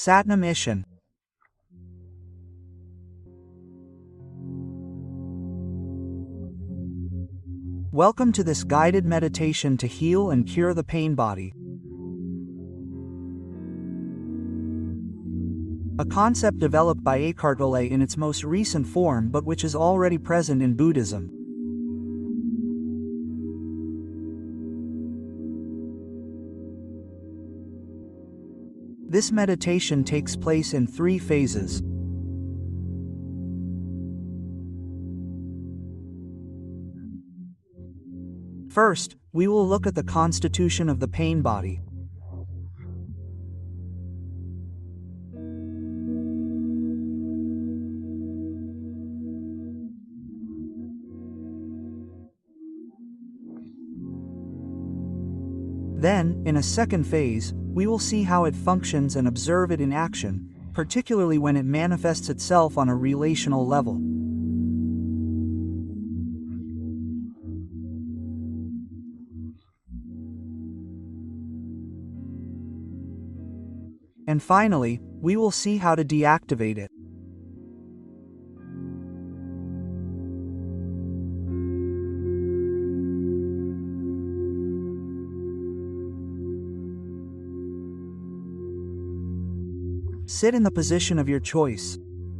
Satnam Ishan. Welcome to this guided meditation to heal and cure the pain body. A concept developed by Eckhart Tolle in its most recent form but which is already present in Buddhism. This meditation takes place in 3 phases. First, we will look at the constitution of the pain body. Then, in a second phase, we will see how it functions and observe it in action, particularly when it manifests itself on a relational level. And finally, we will see how to deactivate it. Sit in the position of your choice.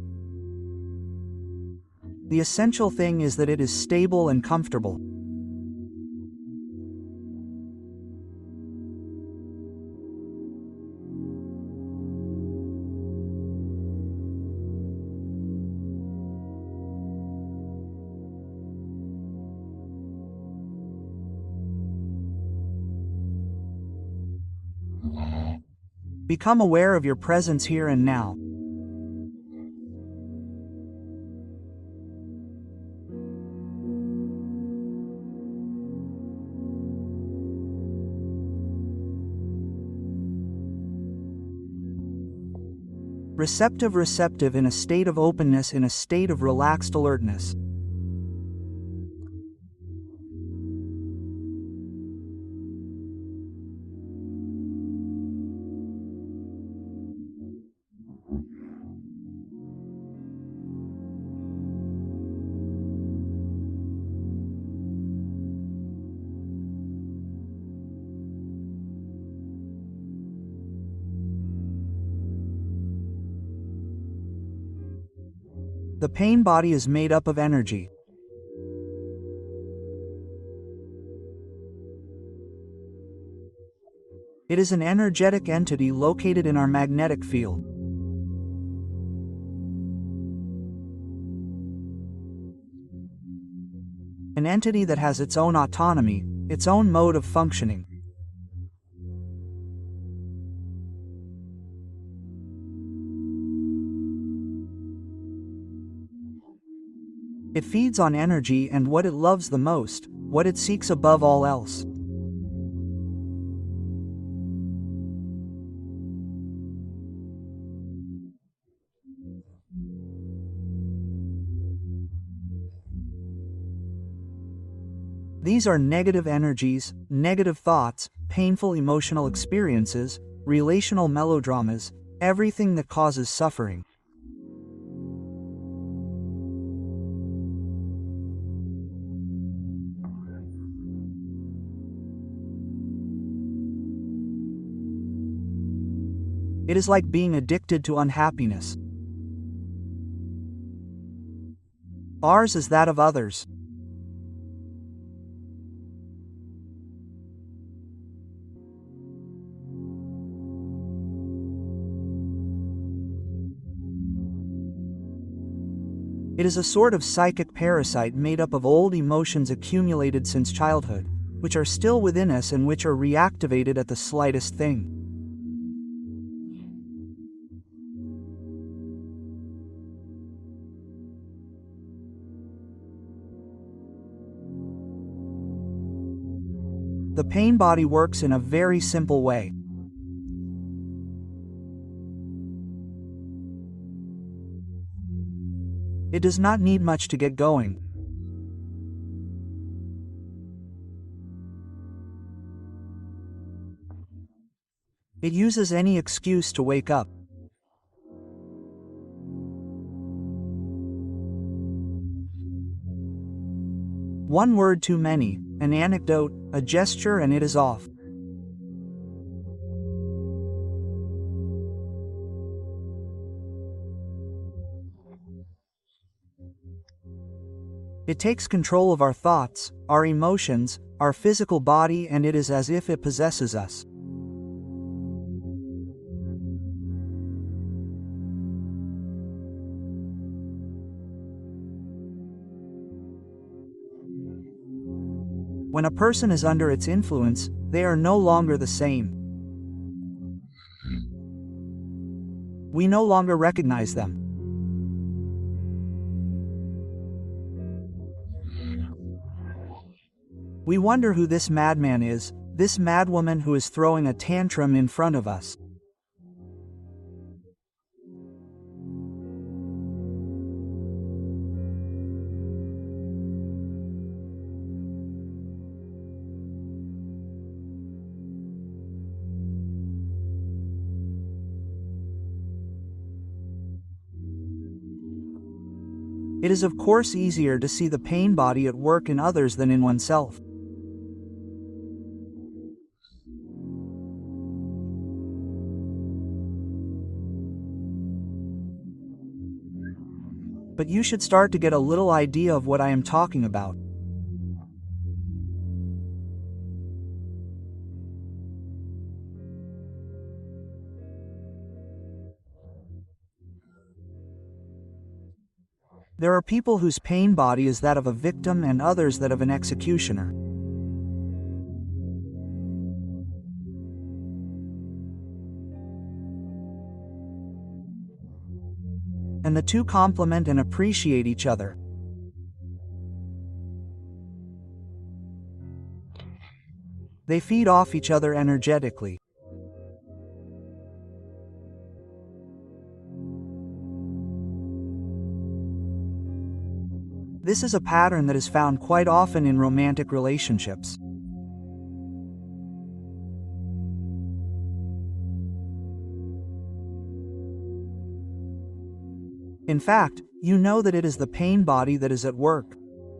The essential thing is that it is stable and comfortable. Become aware of your presence here and now. Receptive in a state of openness, in a state of relaxed alertness. The pain body is made up of energy. It is an energetic entity located in our magnetic field. An entity that has its own autonomy, its own mode of functioning. It feeds on energy and what it loves the most, what it seeks above all else. These are negative energies, negative thoughts, painful emotional experiences, relational melodramas, everything that causes suffering. It is like being addicted to unhappiness. Ours is that of others. It is a sort of psychic parasite made up of old emotions accumulated since childhood, which are still within us and which are reactivated at the slightest thing. The pain body works in a very simple way. It does not need much to get going. It uses any excuse to wake up. One word too many, an anecdote, a gesture, and it is off. It takes control of our thoughts, our emotions, our physical body, and it is as if it possesses us. When a person is under its influence, they are no longer the same. We no longer recognize them. We wonder who this madman is, this madwoman who is throwing a tantrum in front of us. It is of course easier to see the pain body at work in others than in oneself. But you should start to get a little idea of what I am talking about. There are people whose pain body is that of a victim and others that of an executioner. And the two complement and appreciate each other. They feed off each other energetically. This is a pattern that is found quite often in romantic relationships. In fact, you know that it is the pain body that is at work.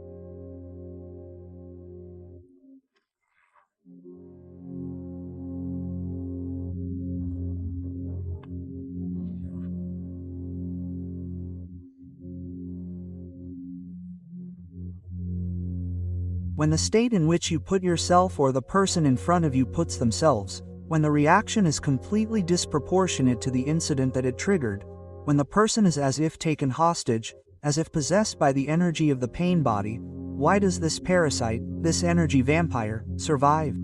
When the state in which you put yourself or the person in front of you puts themselves, when the reaction is completely disproportionate to the incident that it triggered, when the person is as if taken hostage, as if possessed by the energy of the pain body, why does this parasite, this energy vampire, survive?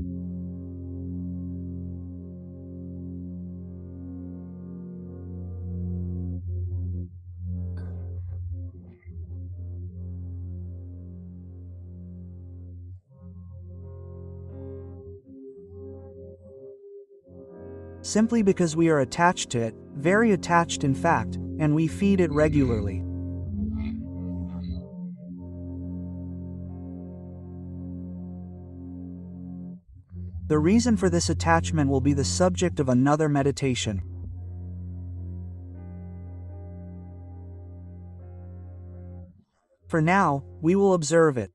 Simply because we are attached to it, very attached in fact, and we feed it regularly. The reason for this attachment will be the subject of another meditation. For now, we will observe it.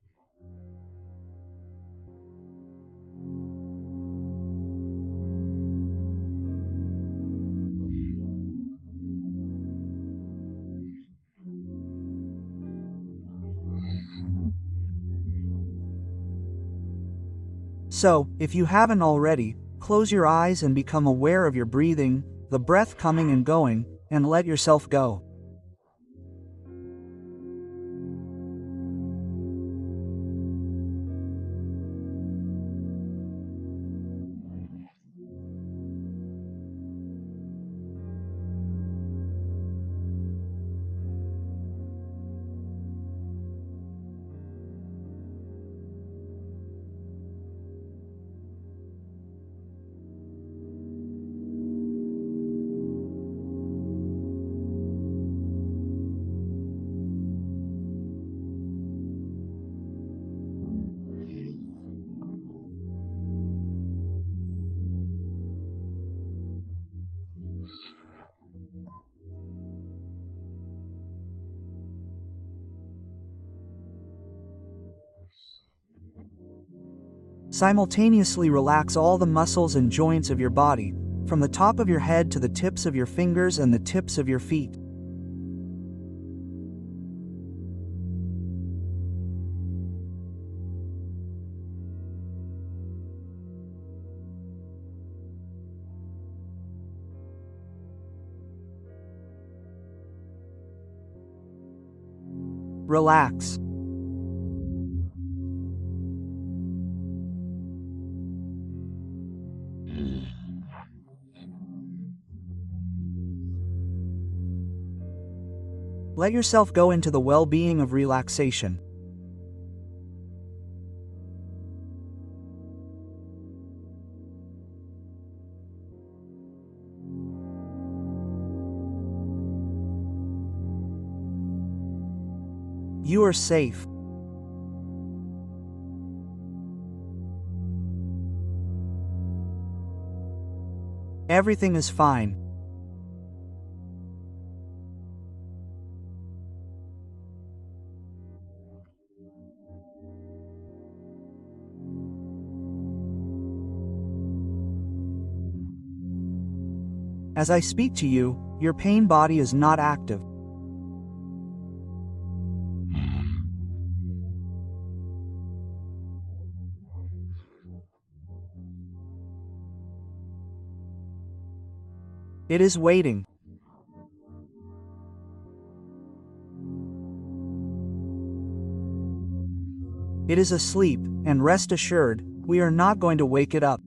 So, if you haven't already, close your eyes and become aware of your breathing, the breath coming and going, and let yourself go. Simultaneously relax all the muscles and joints of your body, from the top of your head to the tips of your fingers and the tips of your feet. Relax. Let yourself go into the well-being of relaxation. You are safe. Everything is fine. As I speak to you, your pain body is not active. It is waiting. It is asleep, and rest assured, we are not going to wake it up.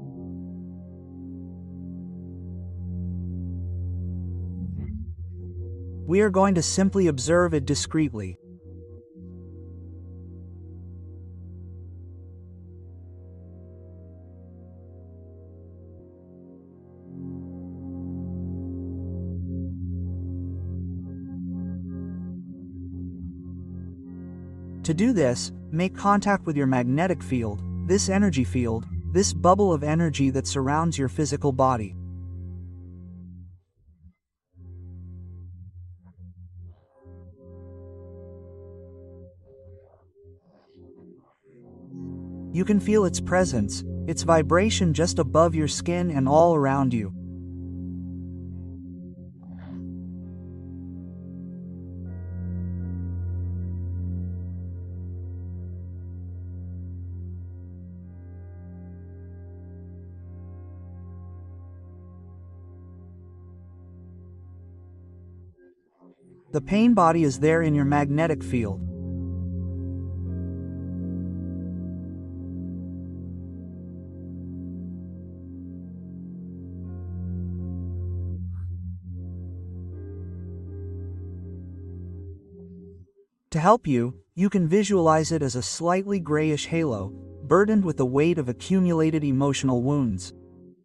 We are going to simply observe it discreetly. To do this, make contact with your magnetic field, this energy field, this bubble of energy that surrounds your physical body. You can feel its presence, its vibration just above your skin and all around you. The pain body is there in your magnetic field. To help you, you can visualize it as a slightly grayish halo, burdened with the weight of accumulated emotional wounds.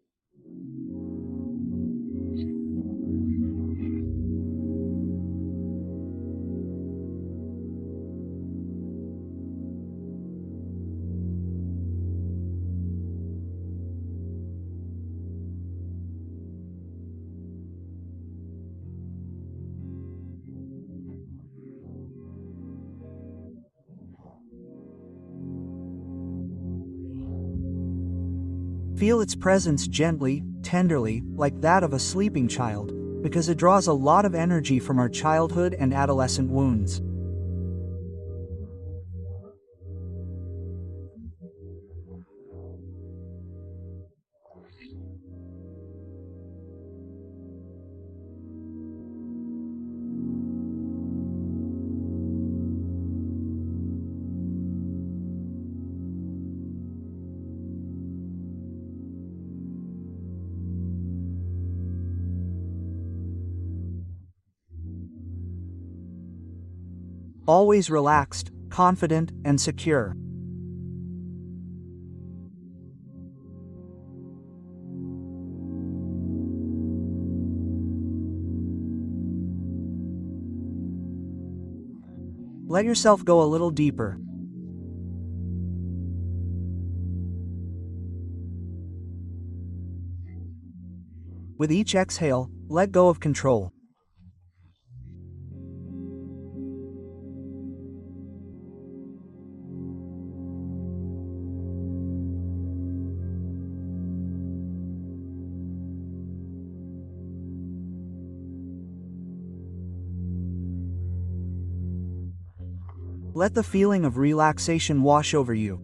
Feel its presence gently, tenderly, like that of a sleeping child, because it draws a lot of energy from our childhood and adolescent wounds. Always relaxed, confident, and secure. Let yourself go a little deeper. With each exhale, let go of control. Let the feeling of relaxation wash over you.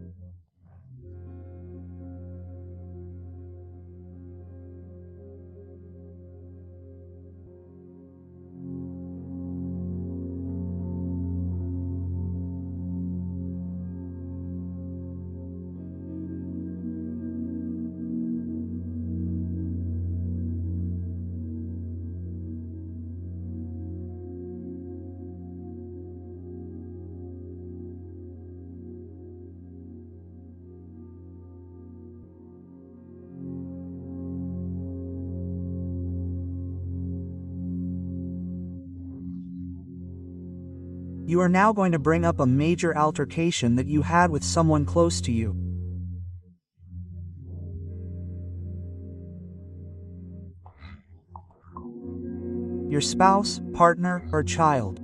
You are now going to bring up a major altercation that you had with someone close to you. Your spouse, partner, or child.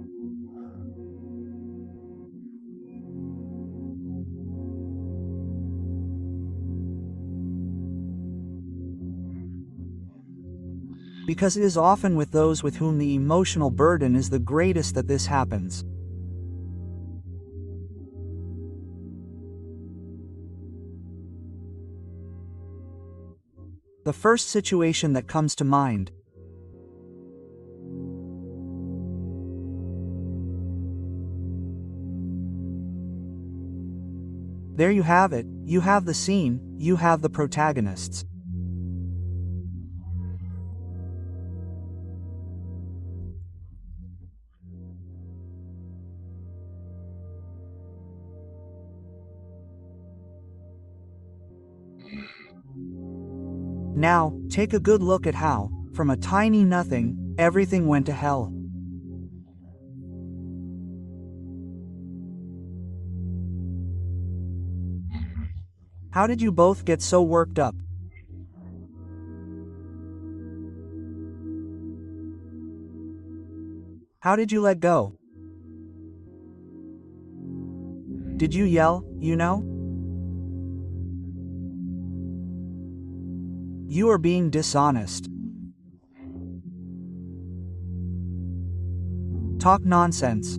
Because it is often with those with whom the emotional burden is the greatest that this happens. The first situation that comes to mind. There you have it, you have the scene, you have the protagonists. Now, take a good look at how, from a tiny nothing, everything went to hell. How did you both get so worked up? How did you let go? Did you yell, you know? You are being dishonest. Talk nonsense.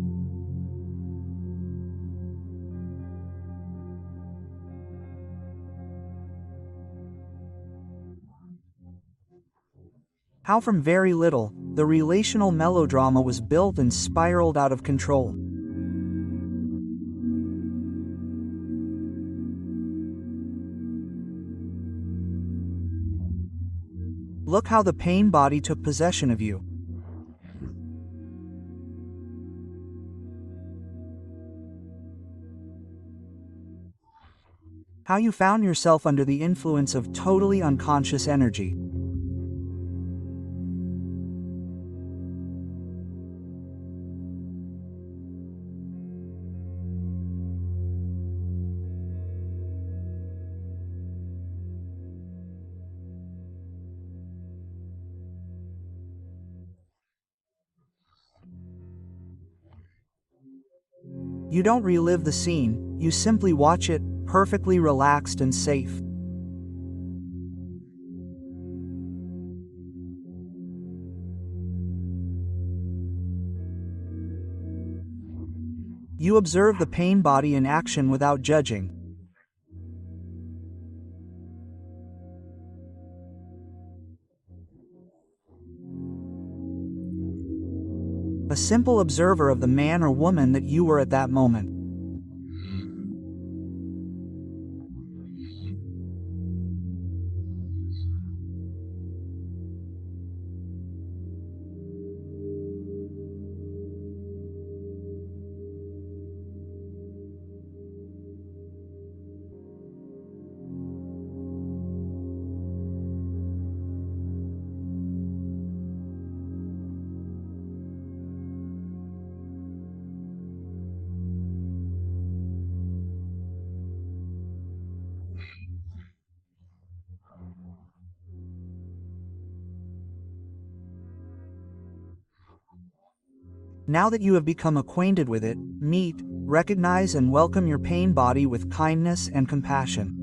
How from very little, the relational melodrama was built and spiraled out of control. Look how the pain body took possession of you. How you found yourself under the influence of totally unconscious energy. You don't relive the scene, you simply watch it, perfectly relaxed and safe. You observe the pain body in action without judging. A simple observer of the man or woman that you were at that moment. Now that you have become acquainted with it, meet, recognize and welcome your pain body with kindness and compassion.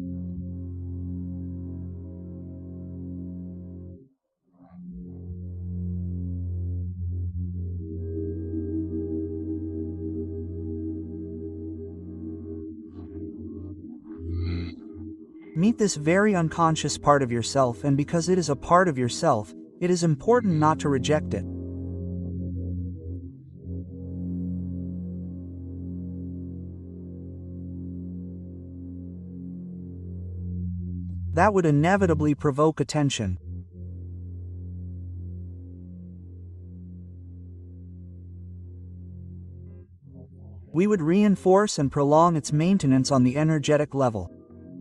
Meet this very unconscious part of yourself, and because it is a part of yourself, it is important not to reject it. That would inevitably provoke attention. We would reinforce and prolong its maintenance on the energetic level.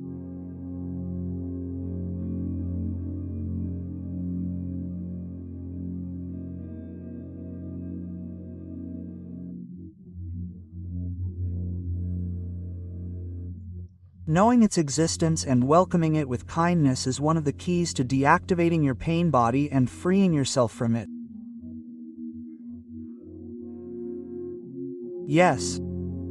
Knowing its existence and welcoming it with kindness is one of the keys to deactivating your pain body and freeing yourself from it. Yes.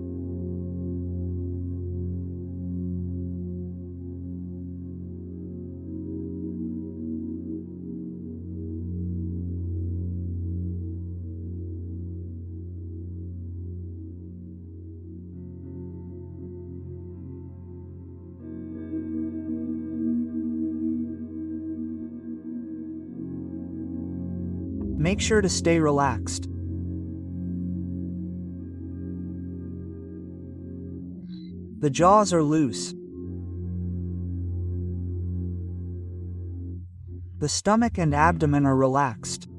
Make sure to stay relaxed. The jaws are loose. The stomach and abdomen are relaxed.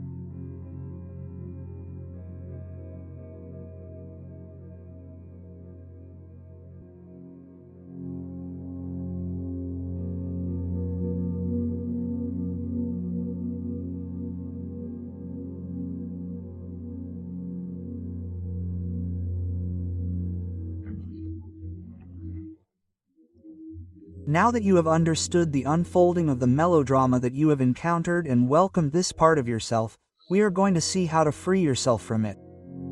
Now that you have understood the unfolding of the melodrama that you have encountered and welcomed this part of yourself, we are going to see how to free yourself from it.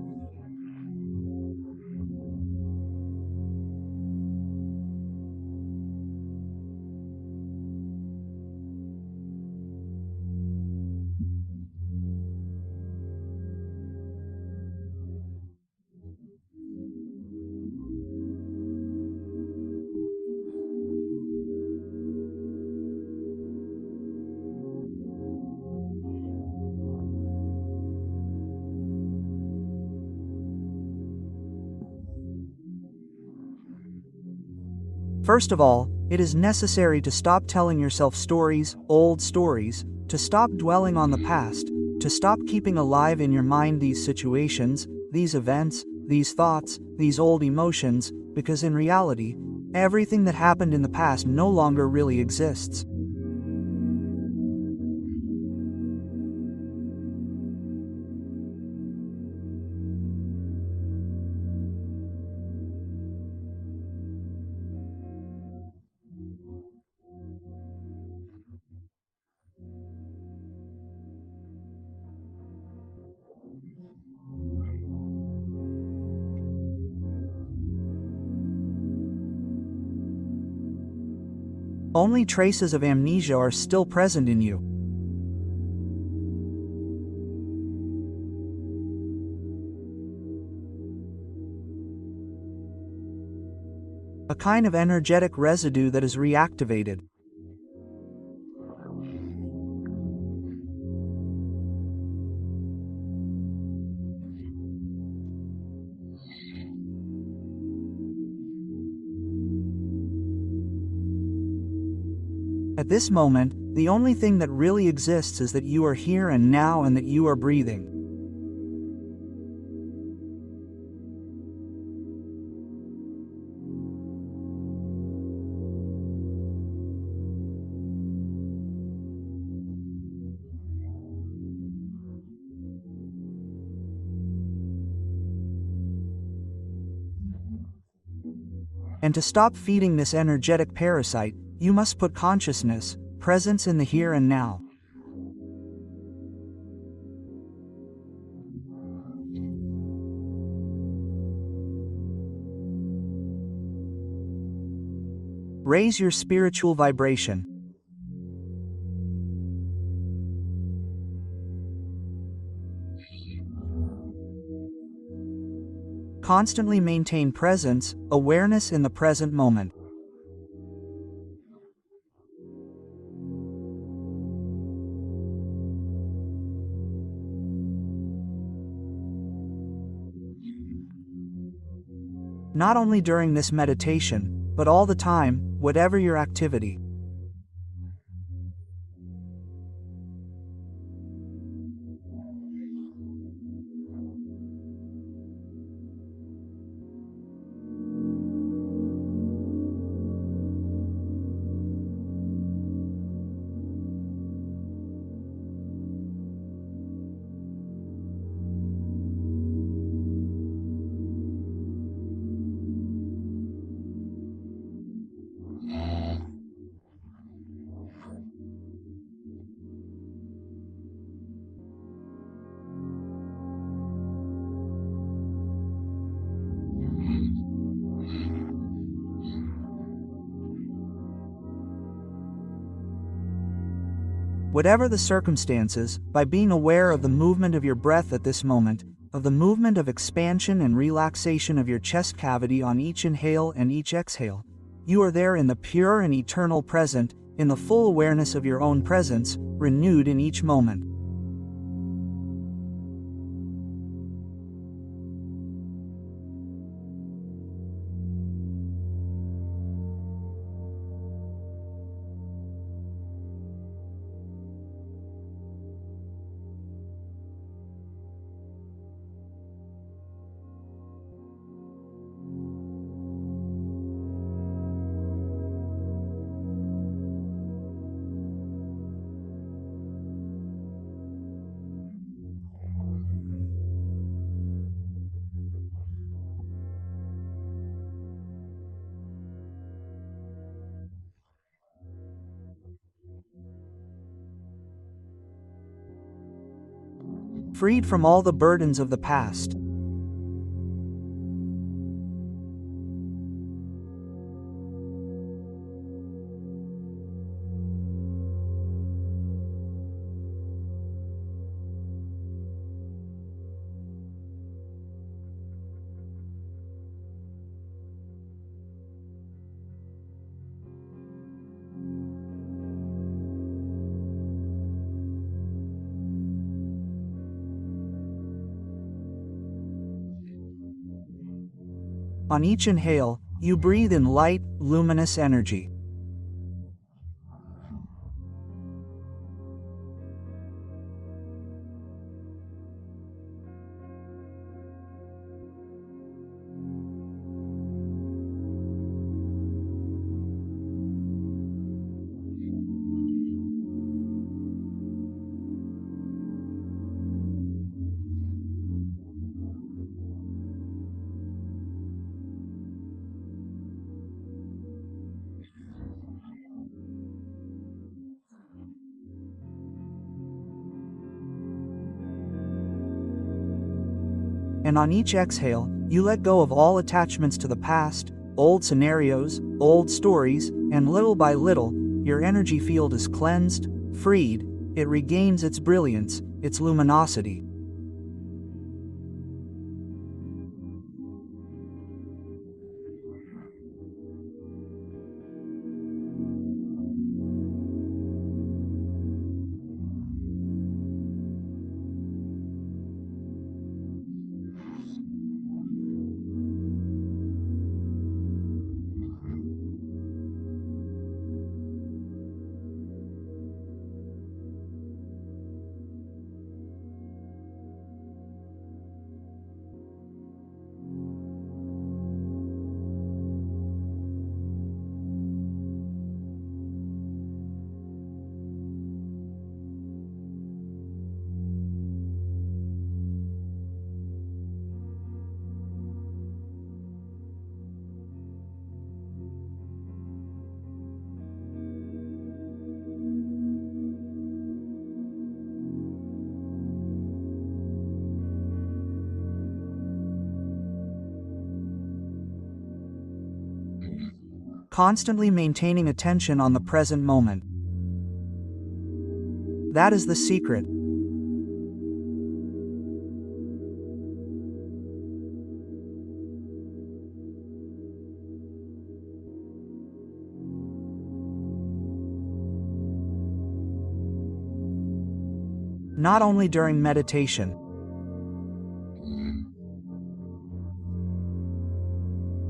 First of all, it is necessary to stop telling yourself stories, old stories, to stop dwelling on the past, to stop keeping alive in your mind these situations, these events, these thoughts, these old emotions, because in reality, everything that happened in the past no longer really exists. Only traces of amnesia are still present in you. A kind of energetic residue that is reactivated. At this moment, the only thing that really exists is that you are here and now and that you are breathing. And to stop feeding this energetic parasite, you must put consciousness, presence in the here and now. Raise your spiritual vibration. Constantly maintain presence, awareness in the present moment. Not only during this meditation, but all the time, whatever your activity. Whatever the circumstances, by being aware of the movement of your breath at this moment, of the movement of expansion and relaxation of your chest cavity on each inhale and each exhale, you are there in the pure and eternal present, in the full awareness of your own presence, renewed in each moment. Freed from all the burdens of the past. On each inhale, you breathe in light, luminous energy. And on each exhale, you let go of all attachments to the past, old scenarios, old stories, and little by little, your energy field is cleansed, freed, it regains its brilliance, its luminosity. Constantly maintaining attention on the present moment. That is the secret. Not only during meditation,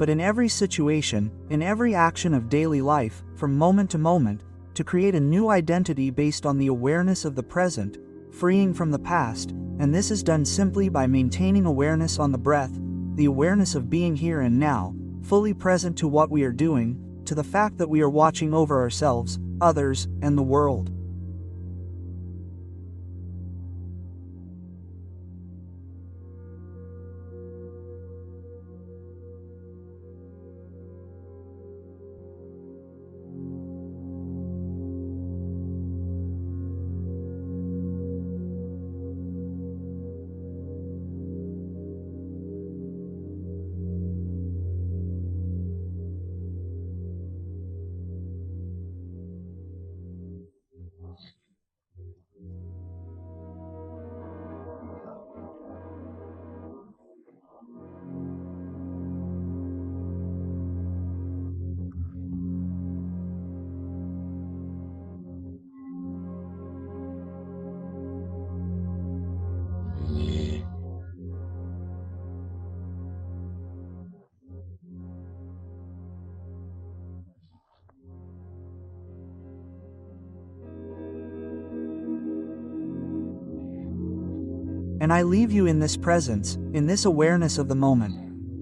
but in every situation, in every action of daily life, from moment to moment, to create a new identity based on the awareness of the present, freeing from the past, and this is done simply by maintaining awareness on the breath, the awareness of being here and now, fully present to what we are doing, to the fact that we are watching over ourselves, others, and the world. And I leave you in this presence, in this awareness of the moment.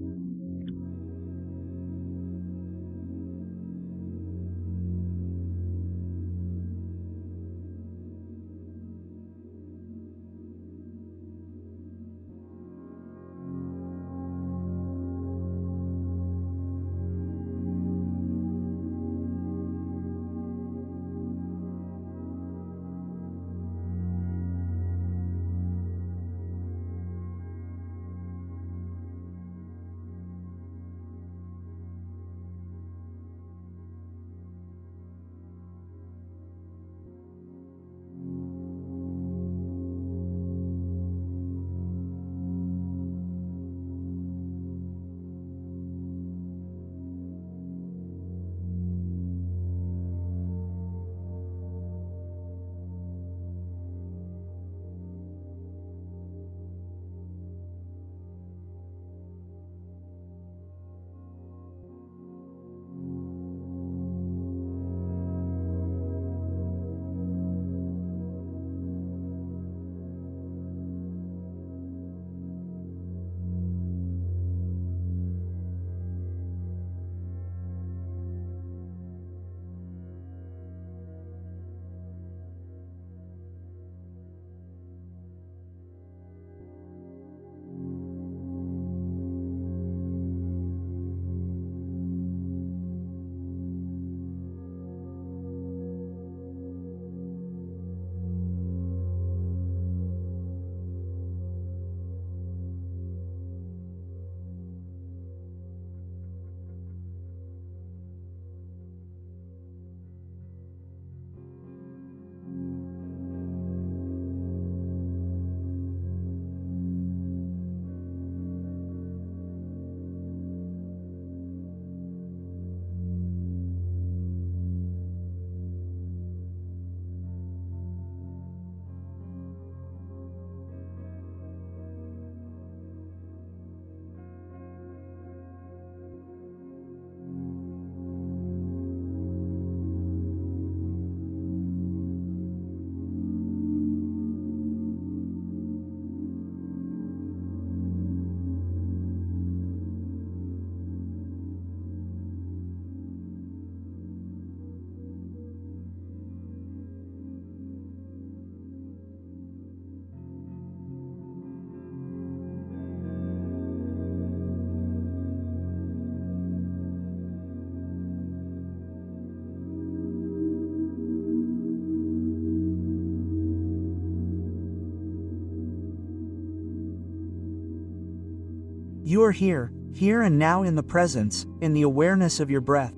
You are here, here and now in the presence, in the awareness of your breath.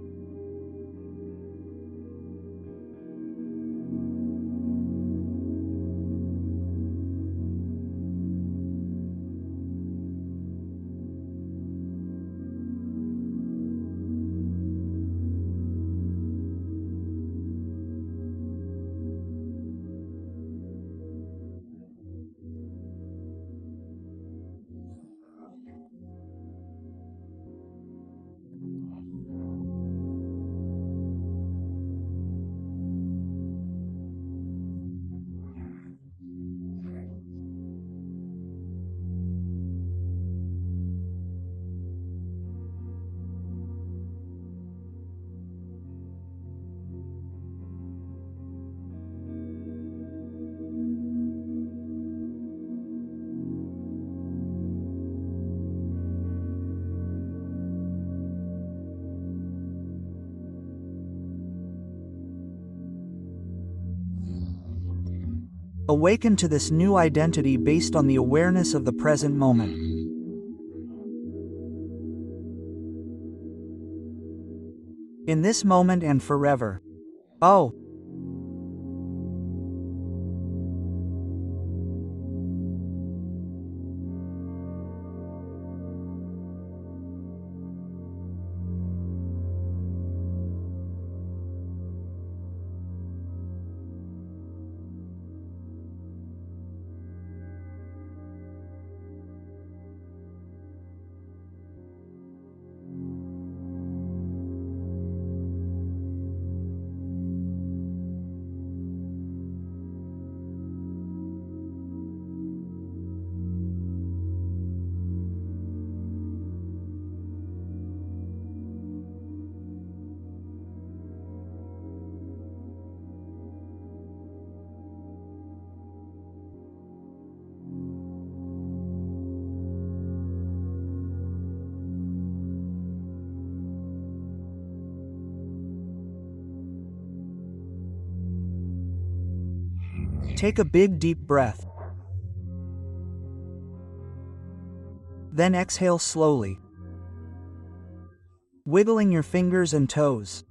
Awaken to this new identity based on the awareness of the present moment. In this moment and forever. Oh. Take a big deep breath. Then exhale slowly, wiggling your fingers and toes.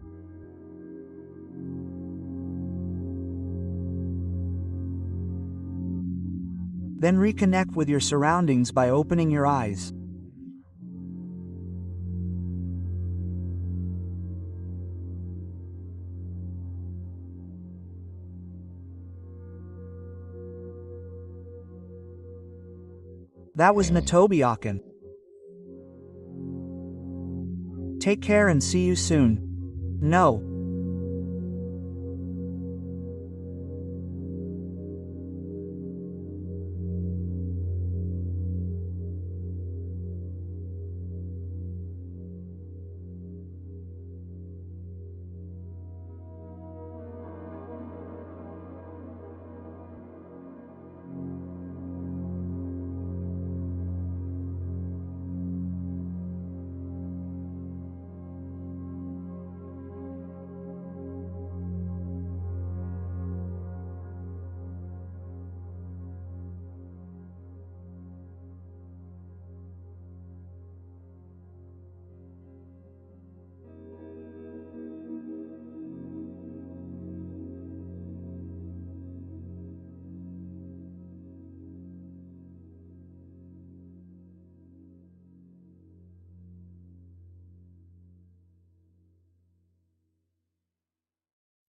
Then reconnect with your surroundings by opening your eyes. That was Natobiakan. Take care and see you soon. No.